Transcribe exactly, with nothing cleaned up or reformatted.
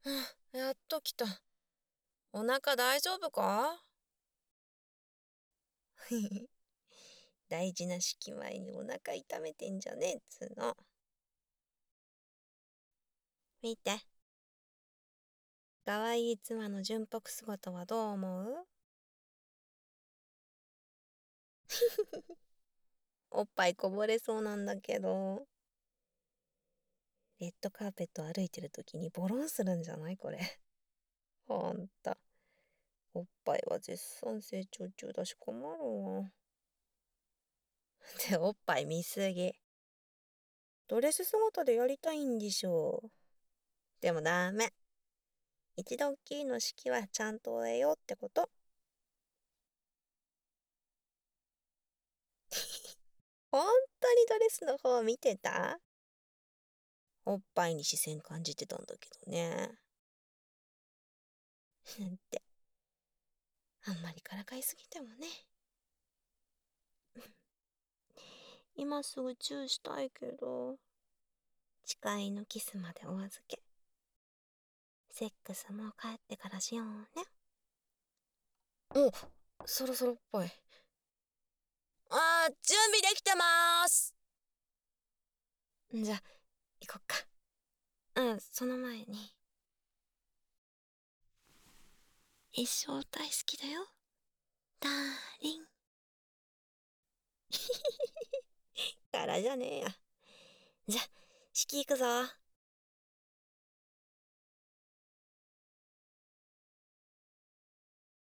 はあ、やっと来た。お腹大丈夫か？大事な式前にお腹痛めてんじゃねえっつーの。見て。かわいい妻の純白姿はどう思う？おっぱいこぼれそうなんだけど。レッドカーペット歩いてる時にボロンするんじゃないこれ。ほんと。おっぱいは絶賛成長中だし困るわ。っておっぱい見すぎ。ドレス姿でやりたいんでしょ。でもダメ。一度っきりの式はちゃんと終えようってこと。ほんとにドレスの方見てた？おっぱいに視線感じてたんだけどね。って、あんまりからかいすぎてもね。今すぐチューしたいけど、誓いのキスまでお預け。セックスも帰ってからしようね。お、そろそろっぽい。あー、準備できてまーす。じゃ、行こっか。うん、その前に。一生大好きだよ。ダーリン。からじゃねえや。じゃ、式行くぞ。